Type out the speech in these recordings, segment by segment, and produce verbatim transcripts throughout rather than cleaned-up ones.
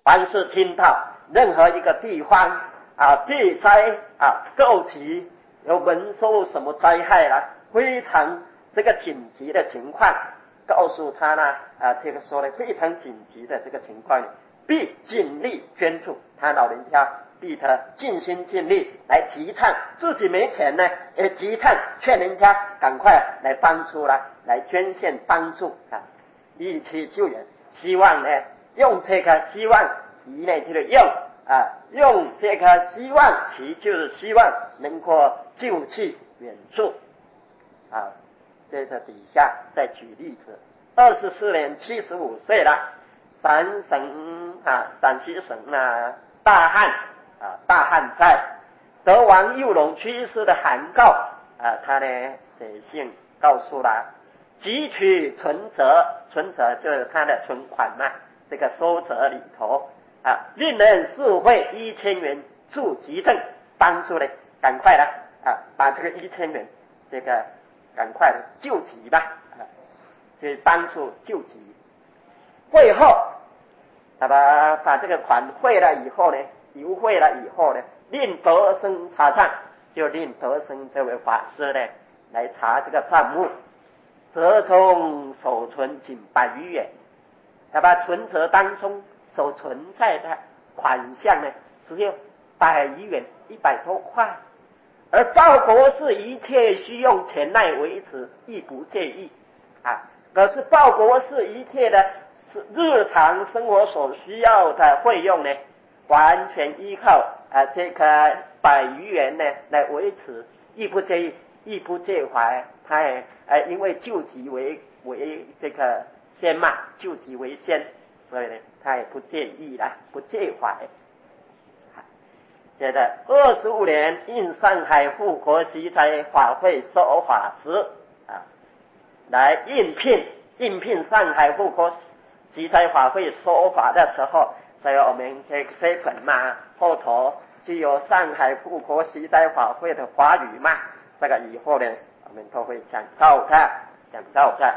凡是听到任何一个地方啊地灾啊告急，有闻说什么灾害啦，非常这个紧急的情况，告诉他呢啊这个说的非常紧急的这个情况，必尽力捐助。他老人家必他尽心尽力来提倡，自己没钱呢，也提倡劝人家赶快来帮助啦，来捐献帮助啊，以期救援。希望呢，用这个希望题呢，就是用啊，用这个希望题，就是希望能够救济援助啊。这个底下再举例子，二十四年七十五岁了，陕省啊，陕西省啊，大旱啊，大旱灾，得王佑龙去世的函告啊，他呢写信告诉了，汲取存折，存折就是他的存款嘛，这个收折里头啊，令人受贿一千元助急症，帮助呢，赶快的啊，把这个一千元这个赶快的救急吧，啊，就帮助救急。会后，他把把这个款汇了以后呢，邮汇了以后呢，令德生查账，就令德生这位法师呢来查这个账目，折中守存仅百余元，他把存折当中所存在的款项呢，只有百余元，一百多块。而报国是一切需用钱来维持，亦不介意啊。可是报国是一切的日常生活所需要的费用呢，完全依靠啊这个百余元呢来维持，亦不介意，亦不介怀。他也呃因为救急为为这个先嘛，救急为先，所以呢他也不介意啦，不介怀。接着二十五年应上海富国西斋法会说法时啊，来应聘应聘上海富国西斋法会说法的时候，所以我们这这本嘛后头就有上海富国西斋法会的法语嘛，这个以后呢我们都会讲到的，讲到的。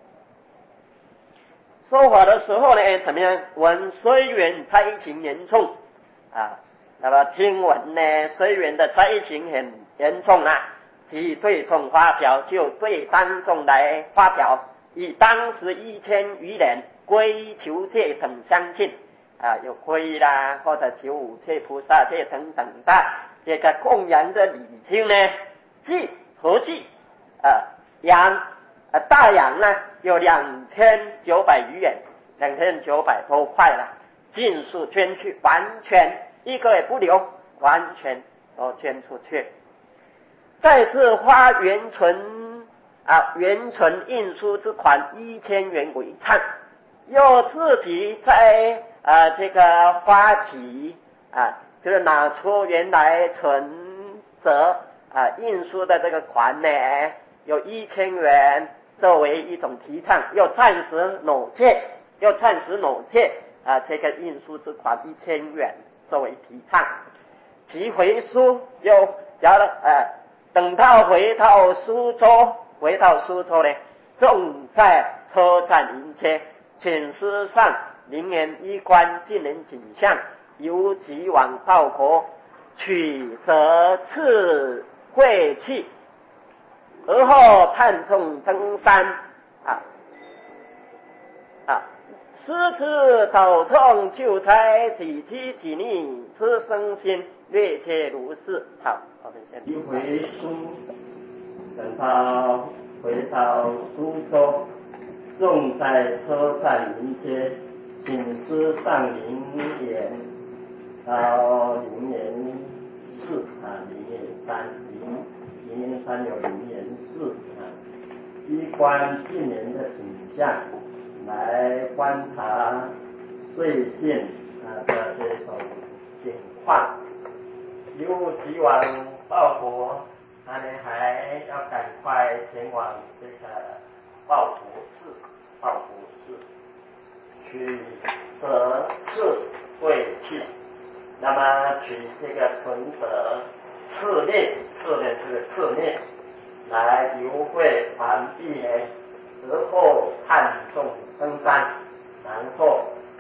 说法的时候呢，怎么样？闻虽远灾情严重啊。那么听闻呢，虽然的灾情很严重啊，即对众发表，就对当众来发表，以当时一千余人归求戒等相信啊，有皈啦，或者求五戒菩萨戒等等的这个供养的礼金呢，计合计啊羊啊大洋呢有两千九百余元，两千九百多块了，尽数捐去，完全一个也不留，完全都捐出去。再次花原存啊原存印书之款一千元为忏，又自己在啊这个发起啊，就是拿出原来存折啊印书的这个款呢，有一千元作为一种提倡，又暂时挪借，又暂时挪借啊这个印书之款一千元。作为提倡，即回苏又讲了，呃，等到回到苏州，回到苏州呢，正在车站迎接，请师上灵岩衣冠近人景象，由即往报国，取则赐晦气，而后探众登山啊啊。师之斗众救灾几期几逆之生心，略切如是。好，我们先一回苏，等到回到苏州，正在车站迎接，请师上灵岩到灵岩寺啊，灵岩山及灵岩山有灵岩寺啊，衣冠近人的景象。来观察最近啊的这种情况，一如既往报国，他呢还要赶快前往这个报国寺，报国寺取折赐晦气，那么取这个存折赐念，赐的这个赐念来游会完毕呢。而后探众登山，然后再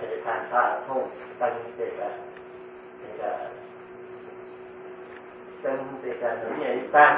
陪伴大众跟这个这个跟这个能源山。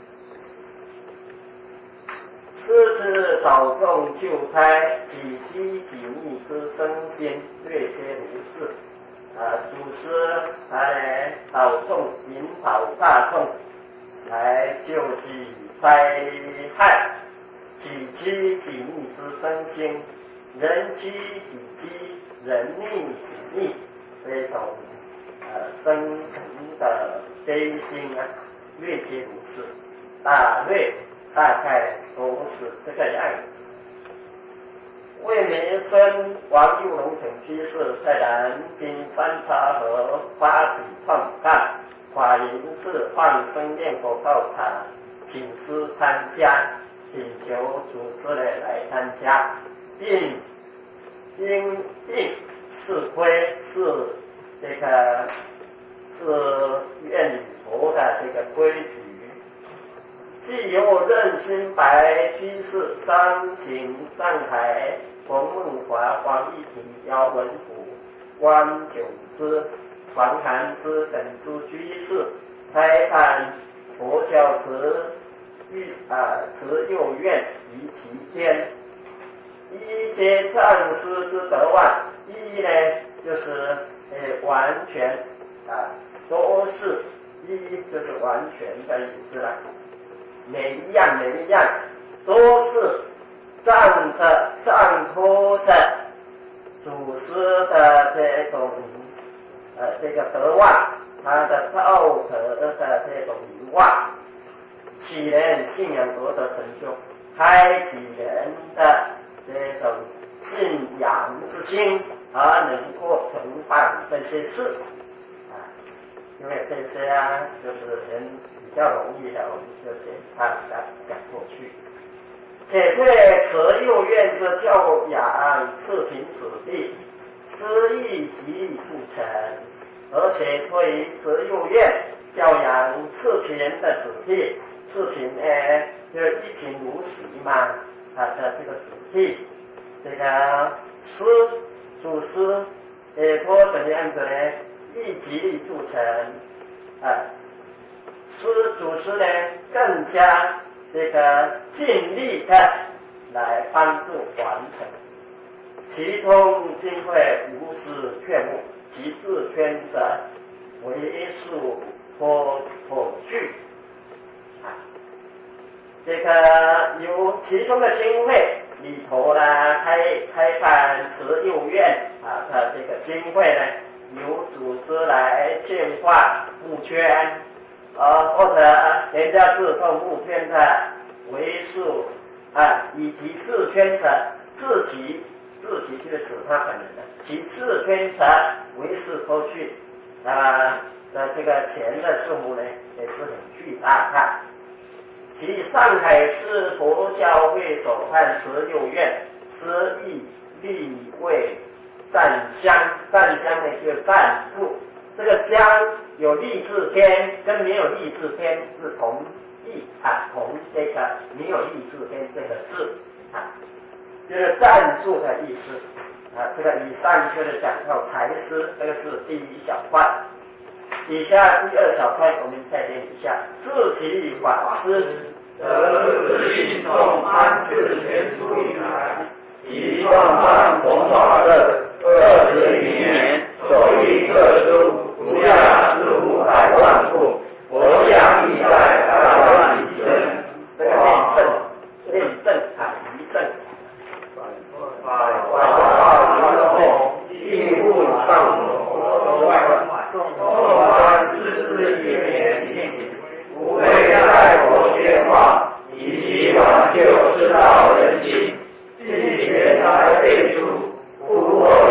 师之导众救灾，己机己逆之身心，略皆如是。啊，祖师他来导众引导大众来救济灾害，己机己逆之身心，人机己机，人逆己逆，这种呃生成的悲心啊，略皆如是。大略大概都是这个样子。魏明孙王佑龙等居士在南京三叉河发起创办法云寺放生念佛道场，请师参加，请求祖师来来参加，并因应是规是这个是院里头的这个规矩。既有任新白居士、商景、上海、冯梦华、黄一平、姚文虎、关九之、黄寒之等诸居士开办佛教慈育啊慈幼院于其间，一皆藏师之德望，一呢就是呃完全啊都是一就是完全的意思了。每一样每一样都是仗着仗托着祖师的这种呃这个德望，他的道德的这种名望，启人信仰而得成就，开启人的这种信仰之心，而能够承办这些事啊，因为这些啊就是人比较容易的，我们就简单的讲过去。且对慈幼院之教养次品子弟，师亦极力促成，而且对于慈幼院教养次品的子弟，次品呢就一品如洗嘛，他的这个子弟，这个师祖师也说怎么样子呢？亦极力促成啊。师祖师呢更加这个尽力的来帮助完成，其中经会无私劝募，其自圈者为数颇颇具啊。这个有其中的经会里头呢，开开办慈幼院啊，它这个经会呢，由祖师来献化募捐。呃，或者人家自奉募捐的为数啊，以及自捐者自己自己就是指他本人的，其自捐者为数颇巨啊的这个钱的数目呢，也是很巨大的。其上海市佛教会所办慈幼院，师亦立为赞香，赞香呢就赞助，这个香。有立字边跟没有立字边是同义啊，同这个没有立字边这个字啊，就是赞助的意思啊。这个以上就是讲到财师，这个是第一小块。以下第二小块我们再念一下：自其法师， 得此运众安世全书以来，即创办弘法社二十余年，手艺各书。不下四五百万部，佛像亦在百万以增。 这个验证，验证啊，遗证。 百万众，亦不当所外，众观世之也年性，无非在佛宣化，以其挽救世道人心，并贤来备注，故我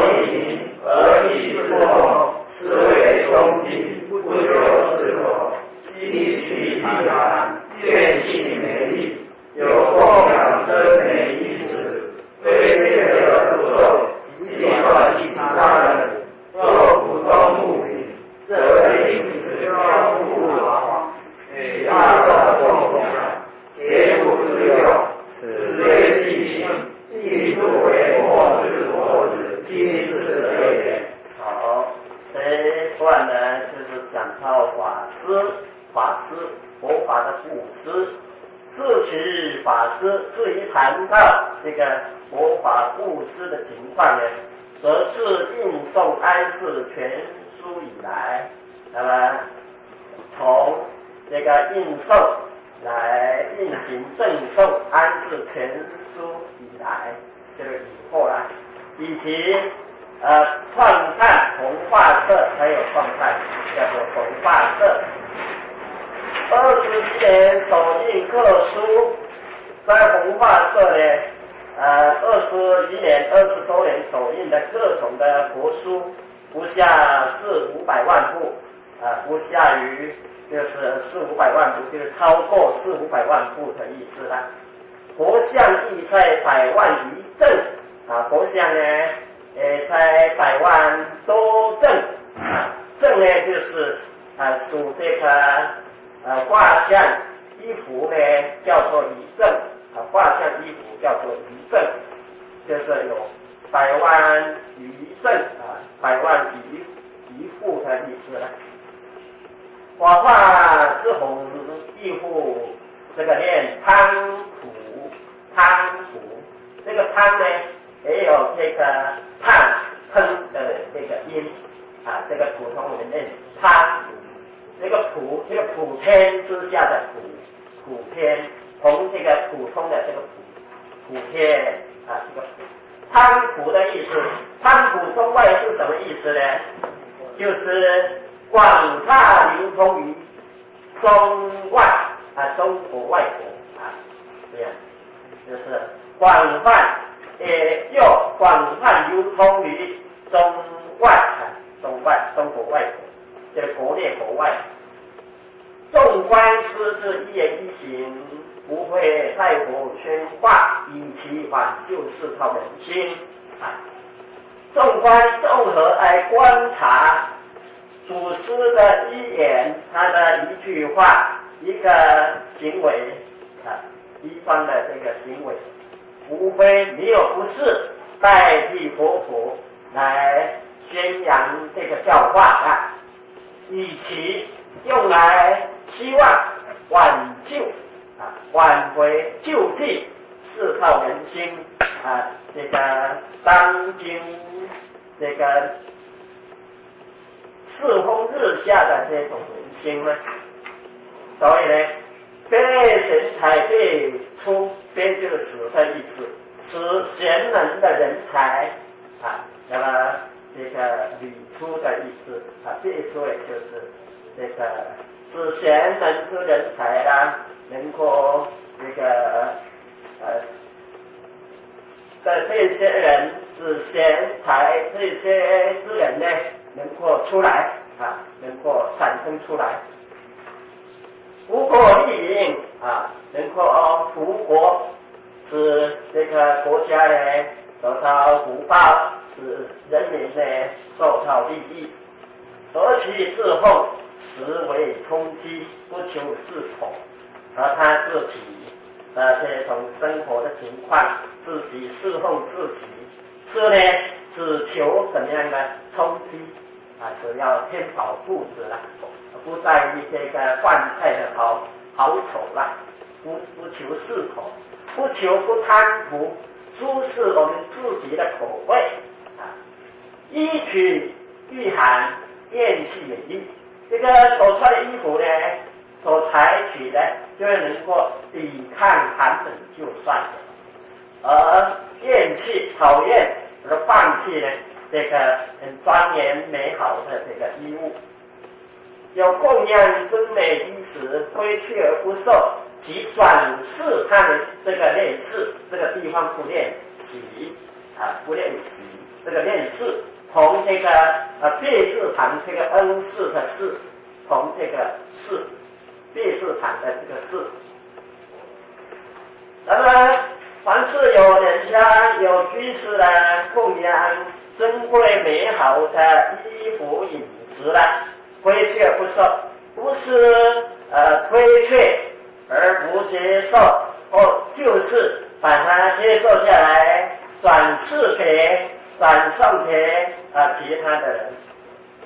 施法师，佛法的布施。自其法师，至于谈到这个佛法布施的情况呢，则自印诵安世全书以来，那么从这个印诵来运行赠送安世全书以来，这个以后啦，以及呃创办弘化社，还有创办叫做弘化社。二十一年首印各书，在弘化社呢，呃，二十一年、二十多年首印的各种的佛书，不下四五百万部，啊、呃，不下于就是四五百万部，就是超过四五百万部的意思啦。佛像亦在百万余正，啊，佛像呢，呃，在百万多正，啊，正呢就是啊属这个。呃，画像衣服呢叫做仪正，啊，画像衣服叫做仪正，就是有百万余正啊，百万余余户的意思了。法化之红义户，这个念汤普，汤普，这个汤呢也有这个烫喷的这个音啊，这个普通我们念汤普。这个普，这个普天之下的普，普天，从这个普通的这个普，普天啊，这个汤普的意思，汤普中外是什么意思呢？就是广大流通于中外啊，中国外国啊，这样，就是广泛，也又广泛流通于中外啊，中外，中国外国。这个国内国外，纵观师之一言一行，不会太过宣化，以其挽救世套人心啊。纵观综合来观察祖师的一言，他的一句话，一个行为啊，一方的这个行为，无非没有不是代替佛陀来宣扬这个教化啊。以其用来希望挽救啊，挽回救济世套人心啊，这个当今这个世风日下的这种人心呢，所以呢，被神才辈出，被就是使的意思，使贤能的人才啊，那么。这个理出的意思啊，这一说也就是这个知贤能之人才啦，能够这个呃的这些人，知贤才这些之人呢，能够出来啊，能够产生出来，福国利民啊，能够福国，使这个国家呢得到福报。使人民呢受到利益，得其自奉，实为充饥，不求自口，而他自己的这种生活的情况，自己侍奉自己，是呢只求怎么样呢？充饥啊，只要填饱肚子了，不在于这个饭菜的好好丑了，不不求适口，不求不贪图，舒适我们自己的口味。衣取御寒，厌气美丽。这个所穿的衣服呢，所采取的就是能够抵抗寒冷就算了，而厌弃、讨厌而放弃呢，这个很庄严美好的这个衣物。有供养尊美衣食，挥去而不受，即转世他们这个练士，这个地方不练习啊，不练习，这个练士。从这个呃别字旁这个恩士的士，从这个士别字旁的这个士，那么凡是有人家有居士啦，供养珍贵美好的衣服饮食啦，挥却不受，不是呃推却而不接受，或就是把它接受下来，转世给转送给啊其他的人。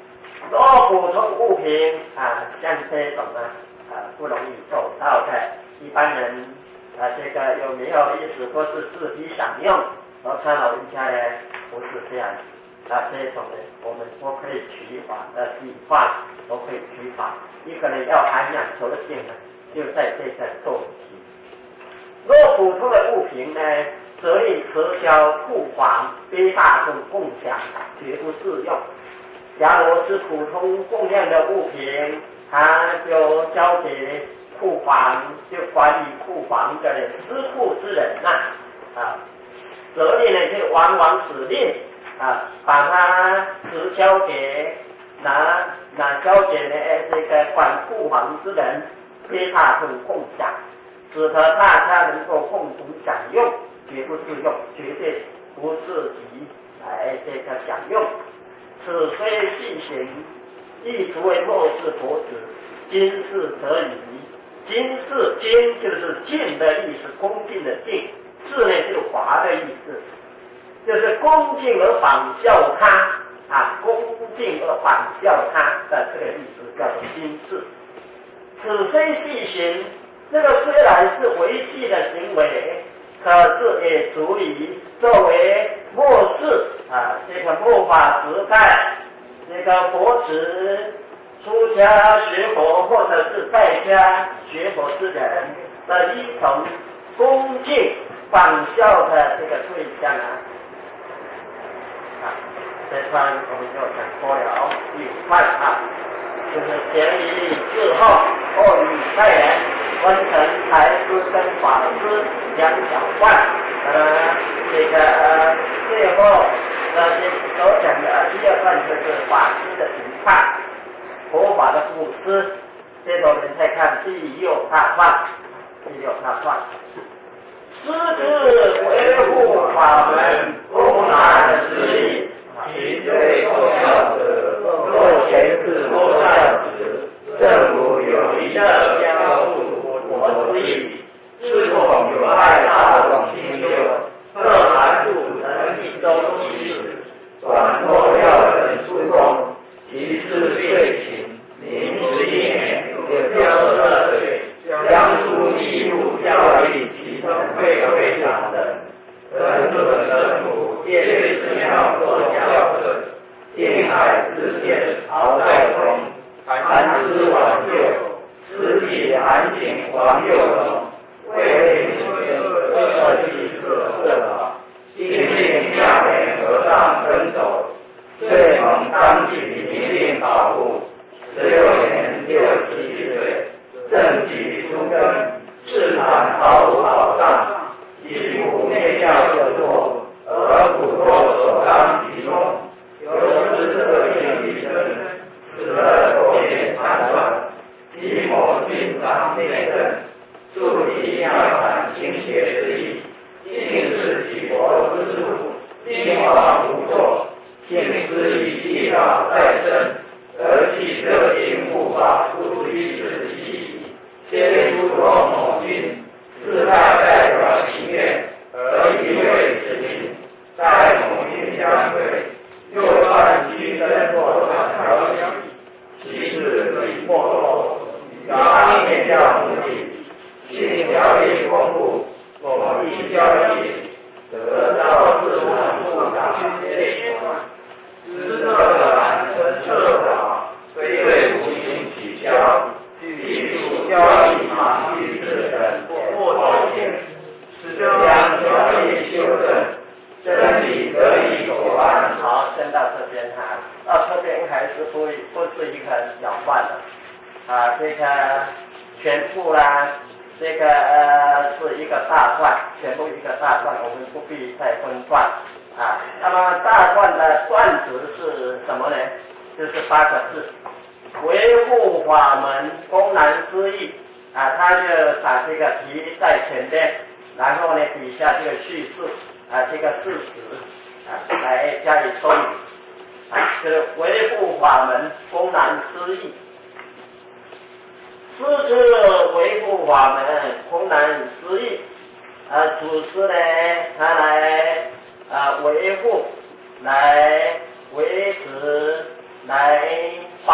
若普通物品啊，像这种呢啊不容易走到的，一般人啊这个有没有意思或是自己享用？我看老人家呢不是这样子啊，这种呢我们都可以取法的地方都可以取法。一个人要涵养求竟呢，就在这个做题。若普通的物品呢，则令持销库房，非大众共享，绝不自用。假如是普通供养的物品，它就交给库房，就管理库房的人，司库之人呐、啊，啊，责令呢就往往使令啊，把它持交给拿拿交给呢这个管库房之人，非大众共享，使得大家能够共同享用，绝不自用，绝对不自己来这个享用。此虽细行，亦足为末世佛子。今世则已。今世今就是敬的意思，恭敬的敬；世呢就是华的意思，就是恭敬而仿效他啊，恭敬而仿效他的这个意思叫做今世。此虽细行，这个虽然是维系的行为，可是也足以作为末世啊，这个末法时代，这个佛子出家学佛或者是在家学佛之人的一种恭敬仿效的这个对象啊。啊，这段我们就讲过了愉快啊，就是前于之后，后于太人，分成财资跟法资两小段。呃，这个呃最后呃这所讲的第二段就是法资的情况，佛法的布施。这种人再看第六大段，第六大段。师之维护法门，公难施益。其最重要者，若前世多在时，正如有一的标注佛之意，是否有碍大众心忧，特含住人一周其事，转托要人书中，其事最勤，临时一年，有交涉岁，将书义务教育其中会会长人。神准神母，借之妙作教圣，定海之见，敖在中，寒之挽救，慈禧含情王幼龙，为女二七四恶法，应令妙莲和尚跟走，遂蒙当地明令保护，十六年六十七岁，正己书根，市场毫无保障。几乎内教各说，而普陀所当其中，由师设定离身，使得多年残断，其某军长内政，助其妙产清洁之意，尽是其国之处，兴亡无作，性之以地道再生，而其热心护法不于是矣。皆诸多某军。是他代表情愿，而其为此情，待某军相会，又算居身作产条理，其事已没落，达面教目的，性条理公布，某一交易，得道是难不达内传，施策难成策法，非对无心取消。记住交易马居士等或条件，是将条例修正，真理得以果安。好，先到这边哈，到这边还是不不是一个搅乱的啊，这个全部啦，这个呃是一个大段，全部一个大段，我们不必再分段啊。那么大段的段子是什么呢？就是八个字。维护法门，公难施益啊，他就把这个题在前面，然后呢底下这个叙述啊，这个事实啊来加以说明啊，就是维护法门，公难施益。师之维护法门，公难施益啊，祖师呢他来啊维护，来维持，来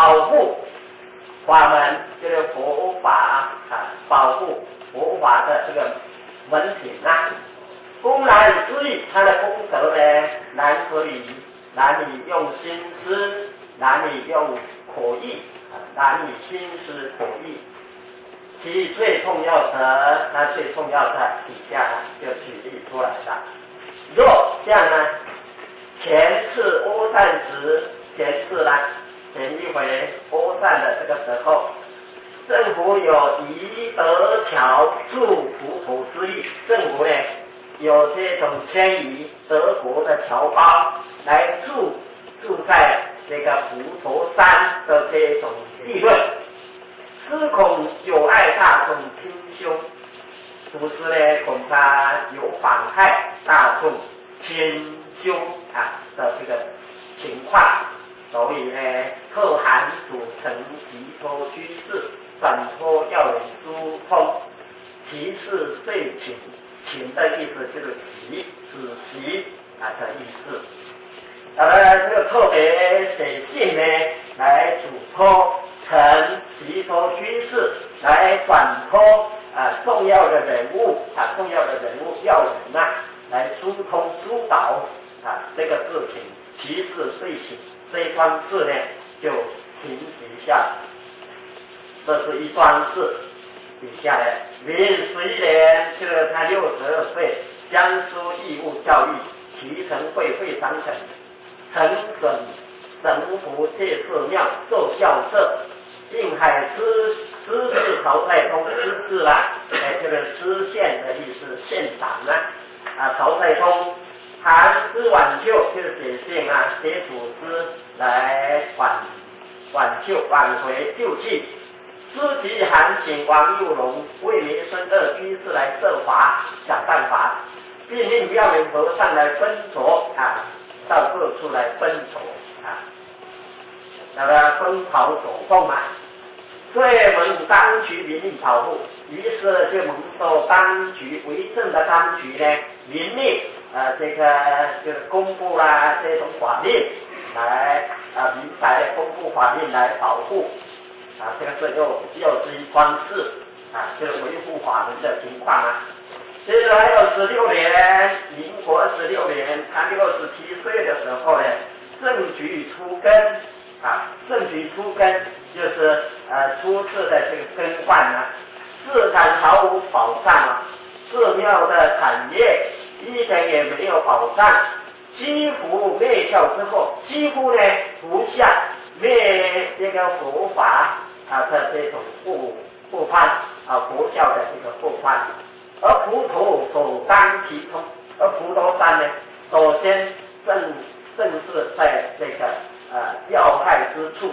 难以用心思，难以用口译，难以心思口译。其最重要的，那最重要的底下呢，就举例出来了。若像呢，前次欧善时，前次呢，前一回欧善的这个时候，政府有宜德侨驻葡萄之意，政府呢有这种迁移德国的侨胞来住住在这个葡萄山的这种议论。思恐有碍大众亲兄，同时呢，恐怕有妨害大众亲兄啊的这个情况，所以呢，特函组成其托居士，转托要人疏通，其事遂请，请的意思就是习，子习啊的意思。呃，这个特别写信呢，来嘱托成其托居士，来转托啊重要的人物啊重要的人物要人呐、啊，来疏通疏导啊这个事情，其事遂请，这一桩事呢就平息下来。这是一桩事。底下呢，明十一年，这个他六十二岁，江苏义务教育脐橙会会长等。承省神福戒寺庙做校舍，应海知知事曹太通知事啦，哎，这个知县的意思，县长呢，啊，曹太通函知挽救，就是写信啊，给组织来挽挽救挽回救济。知其函请王佑龙为民生二居士来设法想办法，并令庙员和尚来分酌啊。到各处来奔走啊，那个奔跑走动啊，所以蒙当局明令保护，于是就蒙受当局为政的当局呢，明令呃这个就是公布啦这种法令来啊明白的公布法令来保护啊，这个是又又是一桩事啊，就是维护法门的情况啊。接着还有十六年，民国十六年，他六十七岁的时候呢，政局出根啊，政局出根就是呃初次的这个更换啊，市场毫无保障啊，寺庙的产业一点也没有保障，几乎灭教之后，几乎呢不像灭这个佛法啊的这种不不翻啊佛教的这个不翻。而葡萄首当其冲，而葡萄山呢，首先正正是在这个呃要害之处，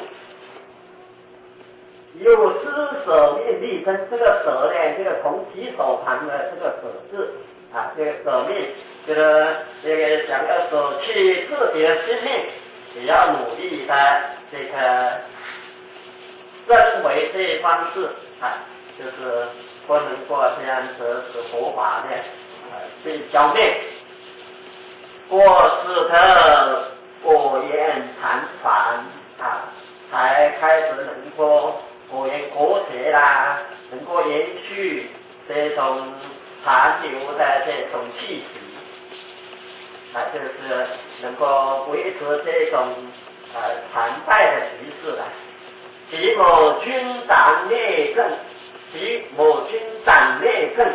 有施舍命力争，这个舍呢，这个同提手旁的这个舍字啊，这个舍命，这个这个想要舍弃自己的性命，也要努力的这个争为这一方式啊，就是不能够这样子使佛法呢呃被消灭。我使得果言禅传啊，才开始能够果言国学啦，能够延续这种残留的这种气息啊，就是能够维持这种呃残败的局势了。其某军党内政。其某军长内政，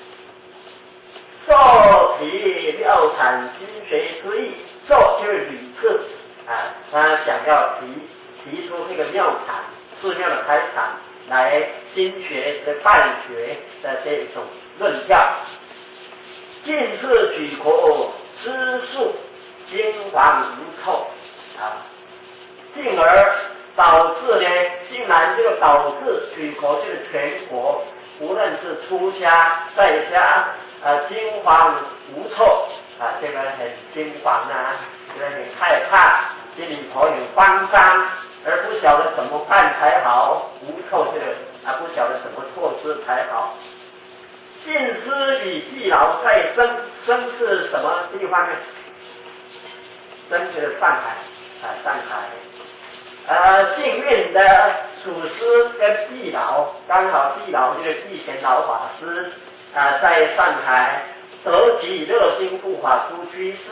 受提庙产心学之意，受就是屡次啊，他想要提提出这个庙产寺庙的财产来心学的办学的这种论调，近次举国知数金黄无臭啊，进而导致呢，竟然就导致举国就是全国，无论是出家在家，呃，惊慌无措啊，这个很惊慌啊，这个很害怕，心里头很慌张，而不晓得怎么办才好，无措这个啊，不晓得怎么措施才好。信思与地牢在生，生是什么地方呢？生就是上海啊，上海。呃，幸运的祖师跟地牢，刚好地牢就是地贤老法师啊、呃，在上海得其热心护法诸居士，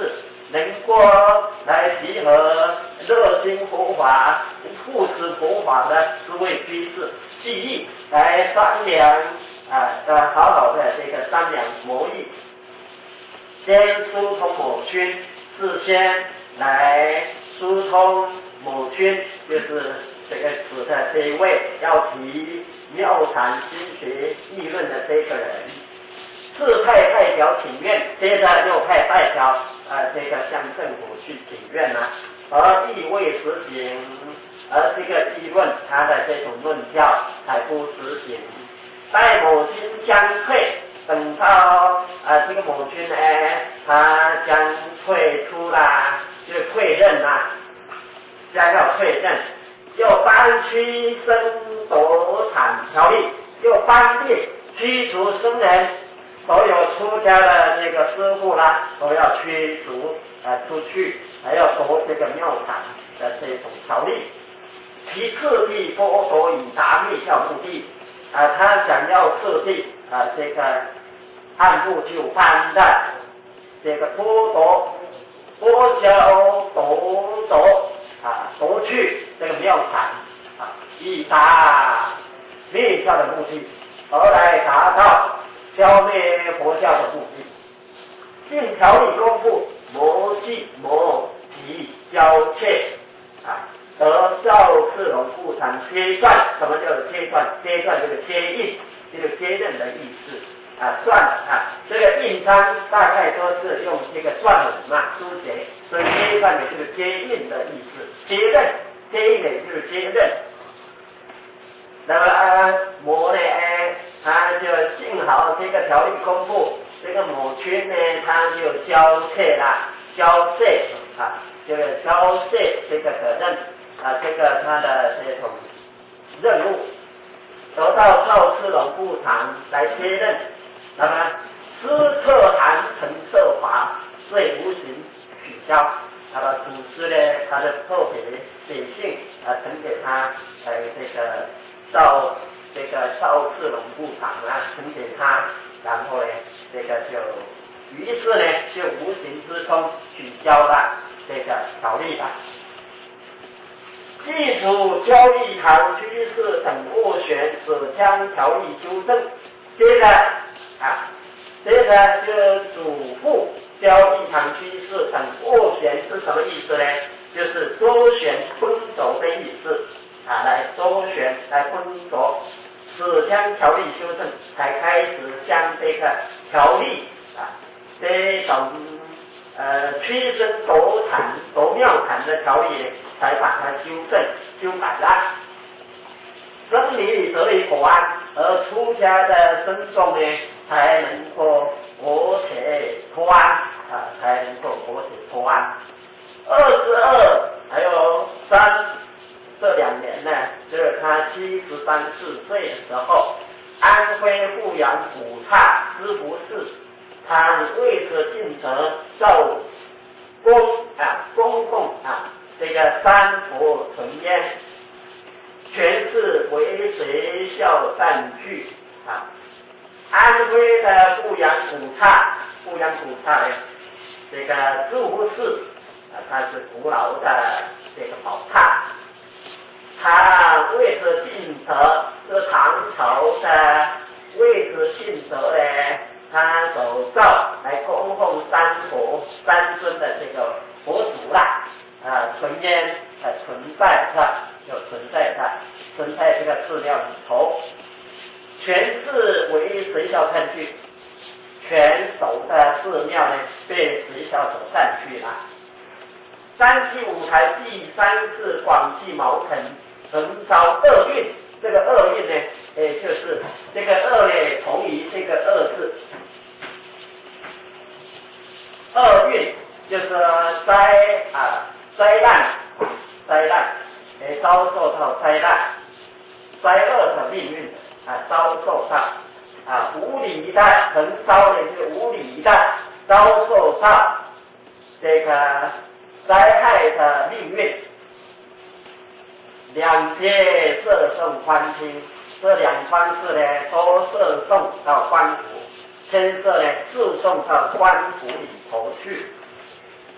能够来集合热心佛法、护持佛法的诸位居士记忆，来商量啊，呃，好好的这个商量谋议，先疏通某君，事先来疏通某君，就是这个指的这一位要提妙禅心学议论的这个人。是派代表请愿，接着又派代表呃这个向政府去请愿啊，而议未实行，而这个议论他的这种论调还不实行。待某君将退，等到呃这个某君呢，他将退出啦，就退任啦，将要退任，又颁驱僧夺产条例，又颁定驱逐僧人。所有出家的这个师傅啦，都要驱逐呃出去，还要夺这个庙产的这种条例。其次地剥夺以达灭教目的，啊、呃，他想要次第啊、呃、这个按部就班的这个剥夺、剥削、夺夺啊夺去这个庙产啊，以达灭教的目的，而来达到消灭佛教的目的。定条例公布，摩记摩及交切啊，得赵次龙部长切断。什么叫做切断？切断就是接印，就是接任的意思啊。算啊，这个印章大概都是用这个篆文嘛书写，所以切断也就是接印的意思。接任，接印也就是接任。那么啊，摩呢？他就幸好这个条例公布，这个某君呢，他就交切啦，交卸啊，就是交卸这个责任啊，这个他的这种任务，得到赵次龙部长来接任。那么师特函成设法，遂无形取消。那么祖师呢，他的特别写信啊，呈给他呃这个赵。这个赵次龙部长啊，呈给他，然后呢，这个就，于是呢，就无形之中取消了这个条例了。祭祖交易堂居士等斡旋，只将条例纠正。接着啊，接着就嘱咐交易堂居士等斡旋是什么意思呢？就是周旋分轴的意思啊，来周旋来分轴。只将条例修正，才开始将这个条例啊，这种呃驱僧夺产夺庙产的条例呢，才把它修正修改了。僧尼得以果安，而出家的僧众呢，才能够国且脱安啊，才能够国且脱安。二十二还有三。这两年呢，就是他七十三四岁的时候，安徽阜阳古刹知福寺，他为着尽责造供啊供奉啊这个三佛纯烟，全是为学校占据啊。安徽的阜阳古刹，阜阳古刹这个知福寺啊，它是古老的这个宝刹。他为着尽责，这个唐朝的为着尽责呢，他手造来供奉三佛三尊的这个佛祖啦，啊，纯烟啊存在的，就存在的，存在这个寺庙里头，全是为学校占据，全首的寺庙呢被学校所占据了。山西五台第三次广济茅城。横遭厄运，这个厄运呢，也就是这个厄呢，同于这个厄字。厄运就是灾啊灾难，灾难，诶，遭受到灾难，灾厄的命运啊，遭受到啊无理的横遭呢，就是无理的遭受到这个灾害的命运。两街射送官厅，这两官司呢都射送到官府，牵涉呢诉讼到官府里头去。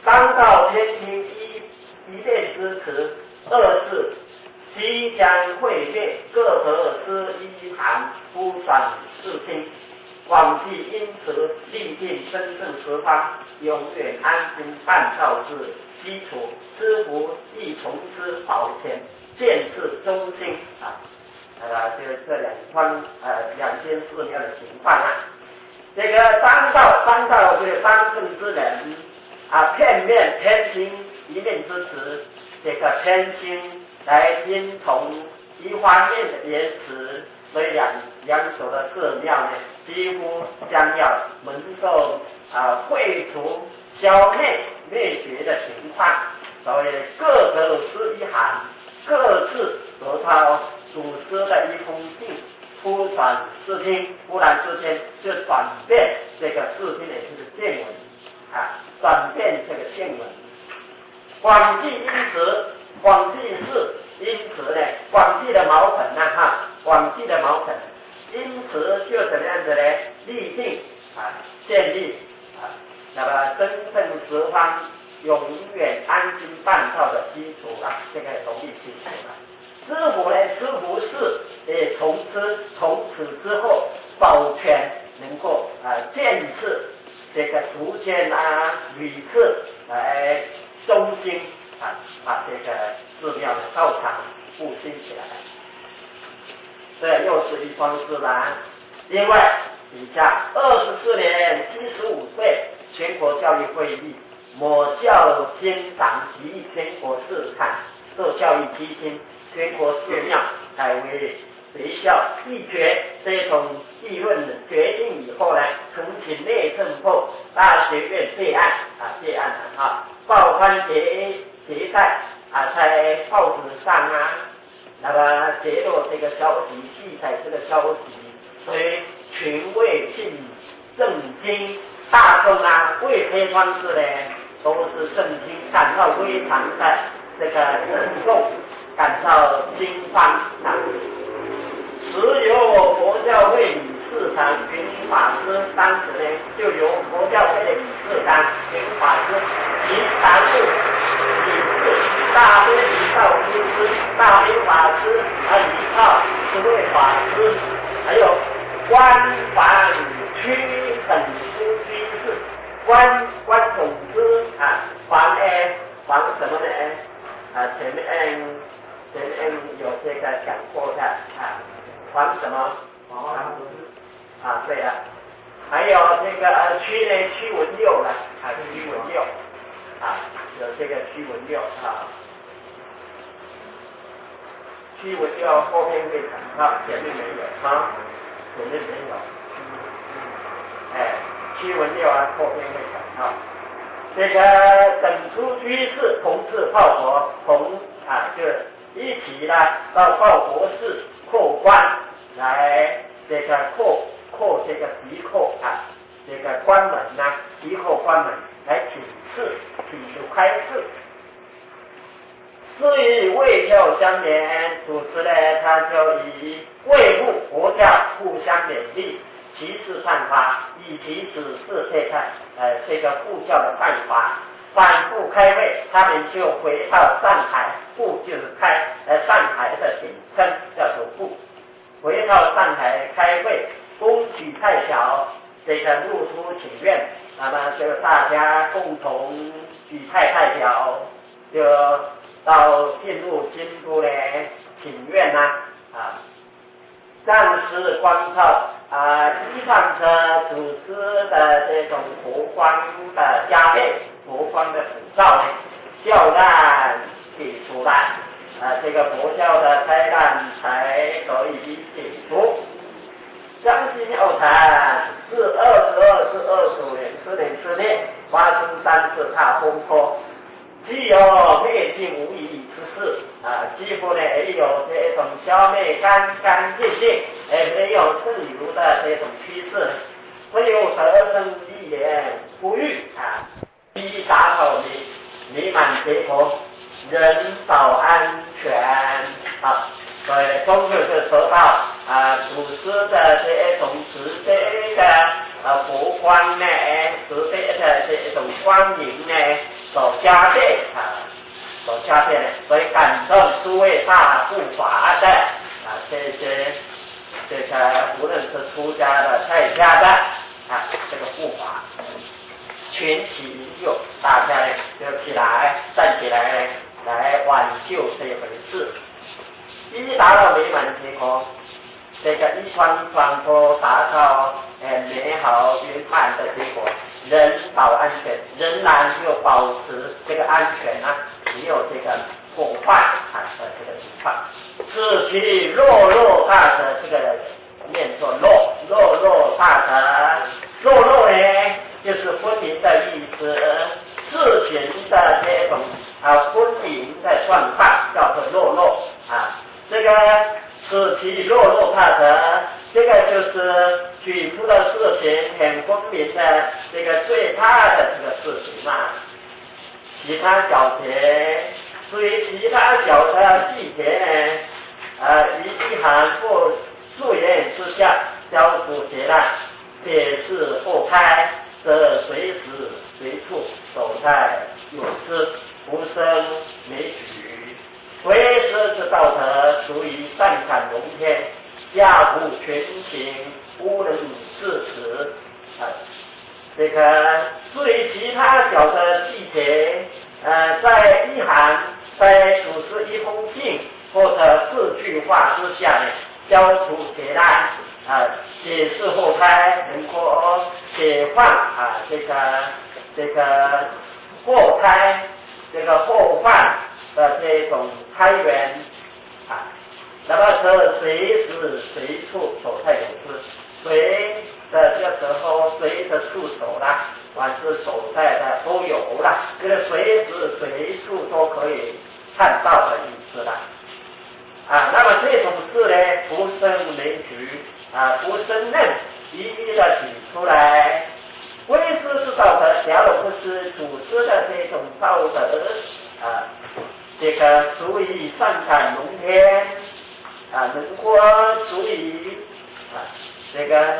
当道天庭一一面之词，二是即将会灭，各得失一行，忽转视听。广济因此立定真正十方，永远安心办道之基础，知福亦从之保全，建制中心啊。呃，这这两方呃两间寺庙的情况啊。这个三道，三道这个三圣之人啊，片面偏听一面之词，这个偏心来听从一方面的言辞，所以两两所的寺庙呢，几乎将要能够啊废除、消灭、灭绝的情况。所以各得失一行，各自得到祖师的一封信，忽转视听，忽然之间就转变这个视听的这个见闻啊，转变这个见闻。广济因此，广济是因此呢，广济的茅棚呐、啊、哈，广济的茅棚，因此就怎么样子呢？立定啊，建立啊，那么真正十方永远安心办道的基础啊，这个容易清楚啊。知福呢，知福是也从之从此之后保全，能够啊建设这个逐渐啊屡次来中心啊，把这个寺庙的道场复兴起来。这又是一方事啦。另外，以下二十四年七十五岁，全国教育会议某教厅长提议全国市场受教育基金。全国寺庙改为学校议决，这种议论决定以后呢，呈请内政部大学院备案啊，备案了啊，报刊节节代啊，在报纸上啊，那么揭露这个消息，记载这个消息，所以群未尽震惊，大众啊，为这方事呢，都是震惊，感到非常的这个震动。感到惊慌啊！时由佛教会理事长云法师，当时呢就由佛教会的理事长云法师及常务理事大悲离道居士、大悲法师、还有一套诸位法师，还有官房区等诸居士，官官总之啊，房哎房什么呢？啊，前面嗯。前面有这个讲过的啊，黄什么？黄啊，对了，还有这个呃区呢，区文六了啊，区文六啊，有这个区文六啊，区文六后面会讲到，前面没有啊，前面没有，哎，区文六啊，后面会讲到。这个等诸居士同治报国同啊，就一起呢到报国寺扩关来这个扩扩这个集扩啊，这个关门呐、啊，集扩关门来请示，请求开示。是以卫教相连，主持呢他就以维护国教互相勉励，其事办法，以其指示这个呃这个护教的办法，反复开会，他们就回到上海，部就是开呃上海的简称叫做部，回到上海开会，工举太小，这个入都请愿，那么就大家共同举派代表，就到进入京都呢请愿呐 啊, 啊，暂时光照啊，依仗着组织的这种佛光的加倍，佛光的普照呢，教难解除了啊，这个佛教的灾难才得以解除。江西妙禅是二十二至二十五年十年之内发生三次大风波，既有灭尽无疑之事啊，几乎呢也有这种消灭干干净净，也没有剩余的这种趋势，唯有得生一言不遇啊，一打倒弥弥满结果，人保安全啊，所以终究是得到啊祖师的这种慈悲的啊佛光呢，慈悲的这种光明呢，所加倍啊，所加倍的，所以感动诸位大护法的啊这些这个无论是出家的、在家的啊，这个护法群起营救，大家呢就起来站起来呢，来挽救这回事。一达到美满结果，这个一桩一桩都达到呃美好圆满的结果，人保安全，仍然又保持这个安全啊，没有这个破坏啊的这个情况。此其落落大德，这个念作落落落大德，落落呢就是昏迷的意思，事情的这种啊昏迷的状态叫做落落啊。这个此其落落大德，这个就是举出的事情很昏迷的这个最大的这个事情嘛。其他小节，至于其他小的细节呢，呃，于一行或数言之下，消除结难，解释后开，则随时随处守在有之，无生没举。为师之道德，属于善感龙天，下普群行，无能制止。啊，这个至于其他小的细节，呃，在一行，在主持一封信或者四句话之下呢，消除结难，啊，解释后开，能够解放啊，这个这个后开，这个后患的这种开源啊，那么是随时随处守在有之，随的这个时候随着处守啦，凡是守在的都有啦，这个随时随处都可以看到的意思啦。啊，那么这种事呢，不胜枚举啊，不胜任，一一的举出来。为师之道德，假如不是祖师的这种道德啊，这个足以善感龙天啊，能够足以啊，这个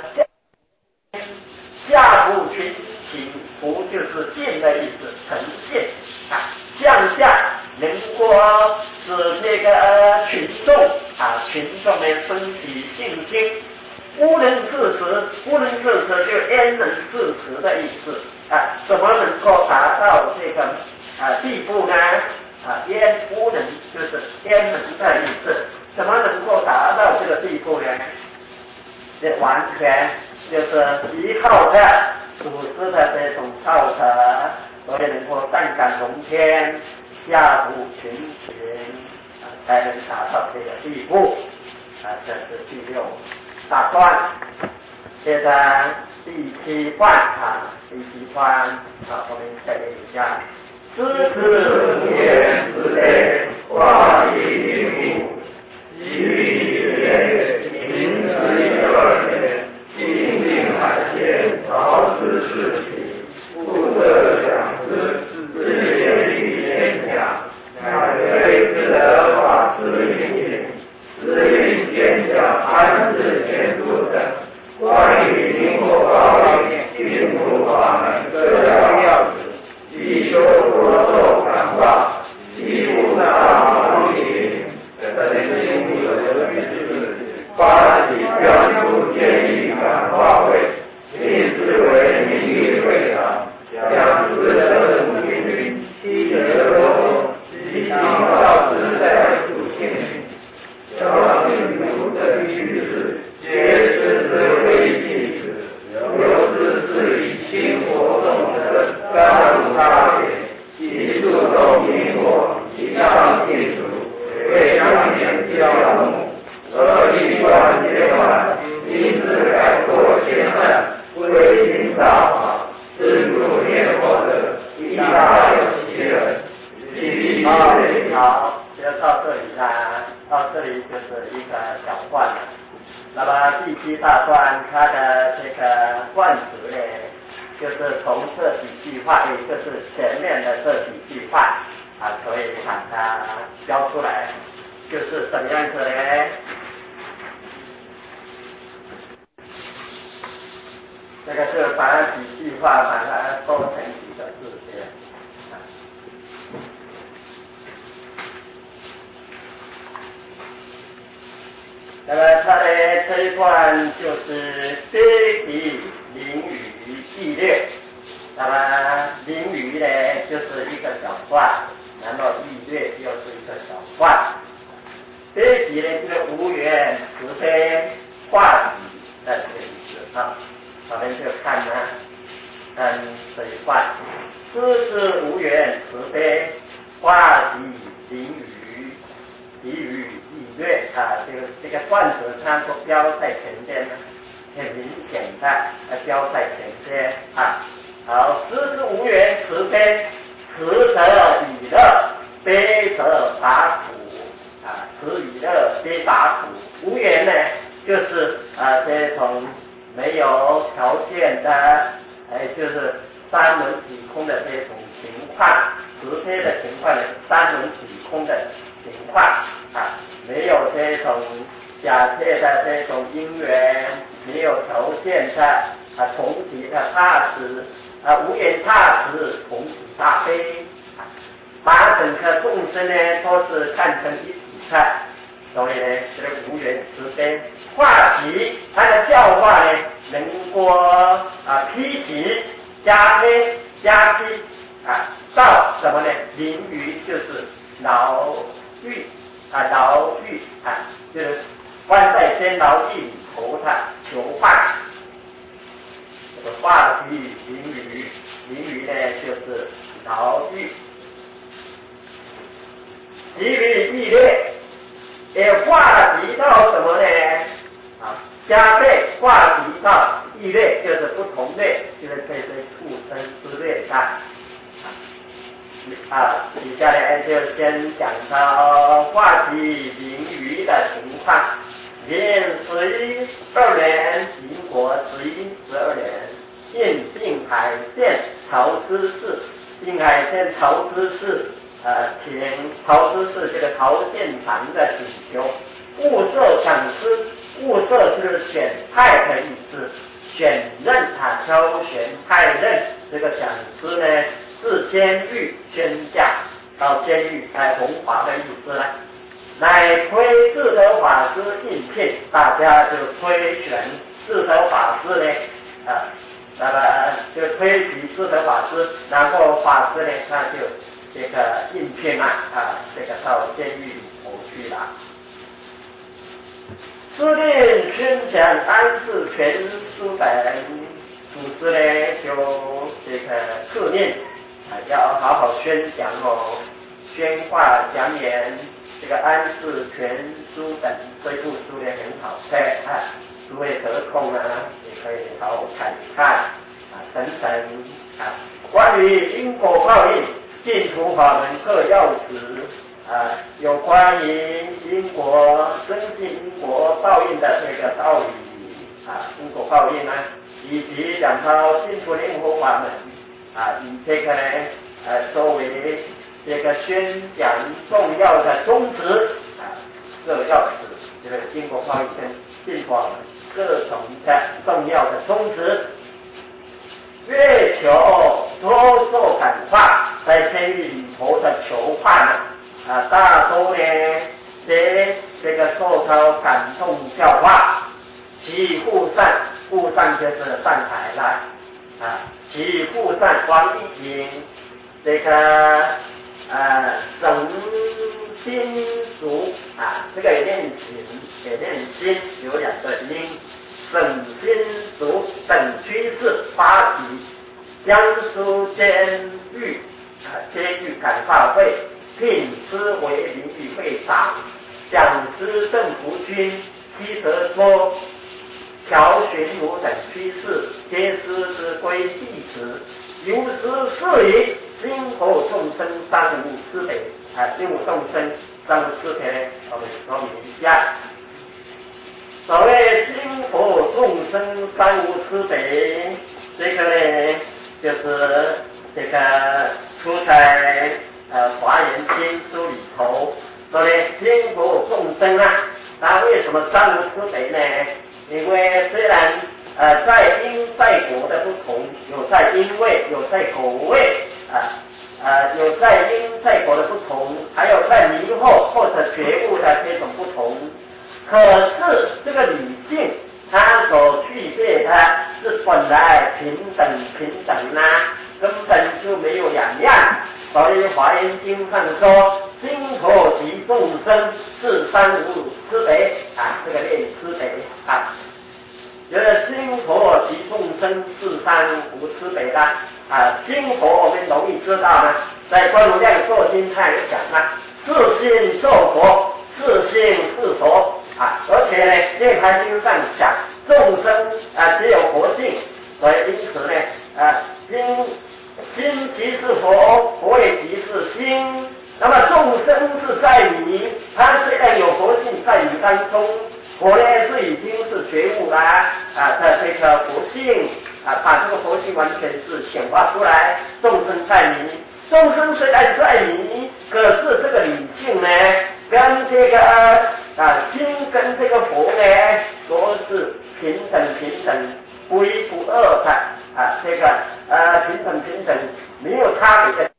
下普群行，普就是信的意思，诚信啊，向下能够使这个群众啊，群众呢升起信心。无能制止，无能制止就焉能制止的意思啊？怎么能够达到这个啊地步呢？啊，焉无能就是焉能的意思，怎么能够达到这个地步呢？这完全就是依靠着祖师的这种道德，所以能够善感龙天，下普群行啊，才能达到这个地步啊。这是第六大段，接着第七段啊，第七段啊，我们再念一下。知之无言之类，化以灵物，以语言，名之以二言，精进海鲜，陶之事体，不得想之，自言语言讲，乃非之得法之应也。是令天下安治天主等，关于今后报应，并无法门各要旨，以修佛受感化，以不大王灵，等经无得于事，发起宣出天意感化会，并视为名誉会堂，将之圣母君君，七德罗，即听道之在主心。小信徒的居士，皆知之为弟子，由之是以心活动的三无差别，一注动因果，一上地主，为当年教母，而一断结患，因之改过迁善，归心大法，深入念佛者，一大有其人，其一好。就到这里啦，到这里就是一个小段了。那么第七大段，它的这个段子呢，就是从这几句话，也就是前面的这几句话啊，可以把它教出来，就是怎么样子呢？ 这个就把它几句话把它勾成几个字这样。那么它的这一段就是悲喜淋雨系列。那么淋雨呢就是一个小段，然后意略又是一个小段。悲喜呢就是无缘慈悲化喜的这个意思啊。我们就看呢，嗯，这一段，知是无缘慈悲化喜淋雨，给予意略啊，这个这个段子它都标在前边呢，很明显的呃标在前边啊。好，知是无缘慈悲，慈则以乐，悲则拔苦啊，慈以乐，悲拔苦。无缘呢，就是啊这种没有条件的，哎，就是三轮体空的这种情况，慈悲的情况呢，三轮体空的情况啊，没有这种假设的这种因缘，没有条件的啊同体的大慈啊，无缘大慈，同体大悲啊，把整个众生呢都是看成一体的，所以呢，这个无缘慈悲化喜，它的教化呢，能够啊披起加悲加喜啊，到什么呢？淋雨就是牢狱啊，牢狱啊，就是关在监牢狱里头的囚犯。这个化喜淋雨，淋雨呢就是牢狱。给予意略，也化喜到什么呢？啊，加倍化喜到异类，就是不同类，就是这些畜生之类的。啊，接下来就先讲到化喜淋雨的情况。元十一二年，民国十一十二年，应定海县曹知事，定海县曹知事呃，请曹知事这个曹县长的请求，物色讲师，物色是选派的意思，选任啊，挑选派任这个讲师呢，至监狱宣讲，到监狱来弘法的意思呢。乃推智德法师应聘，大家就推选智德法师呢，啊，那么就推举智德法师，然后法师呢，他就这个应聘啊，啊，这个到监狱里头去了。司令宣讲安世全书本，组织呢就这个敕令啊，要好好宣讲哦，宣化讲演。这个安世全书本这部书呢很好看啊，诸位得空啊也可以好好看一看啊，等等啊。关于因果报应，净土法门各要旨啊，有关于因果生信因果报应的这个道理啊，因果报应啊，以及讲到净土莲佛法门啊，以这个呢呃作为这个宣讲重要的宗旨啊，各要旨，这个因果报应跟净土各种的重要的宗旨，越求多受感化，在监狱里头的囚犯啊，大多呢这这个受到感动教化，其护善，护善就是善财了啊，其护善王一经这个。呃，省心俗啊，这个也念心，也念心，有两个音。省心俗等趋势发起江苏监狱啊，监狱感化会聘师为邻居会长，讲师邓福军、七德多、乔玄武等趋势，皆师之归弟子，由师事宜。心佛众生三无慈悲啊，心无众生三无慈悲呢，我们说明一下。所谓心佛众生三无慈悲，这个呢，就是这个出在呃《华严经》书里头说呢，心佛众生啊，他为什么三无慈悲呢？因为虽然呃在因在果的不同，有在因位，有在果位啊。呃，有在因在果的不同，还有在迷惑或者觉悟的这种不同。可是这个理性，它所具备的是本来平等平等啊，根本就没有两样。所以《华严经》上说：“心佛及众生，是三无慈悲啊，这个念慈悲啊。觉得心佛及众生是三无慈悲的啊，心佛我们容易知道呢，在观无量寿经上有讲呢，自心受佛，自心是佛啊，而且呢，涅槃经上讲众生啊只有佛性，所以因此呢，啊心心即是佛，佛也即是心。那么众生是在迷，他虽然有佛性在迷当中。佛呢是已经是觉悟啦啊的这个佛性啊，把这个佛性完全是显化出来。众生在迷，众生虽然在迷，可是这个理性呢，跟这个啊心跟这个佛呢，都是平等平等，不一不二的啊，这个呃平等平等，没有差别的。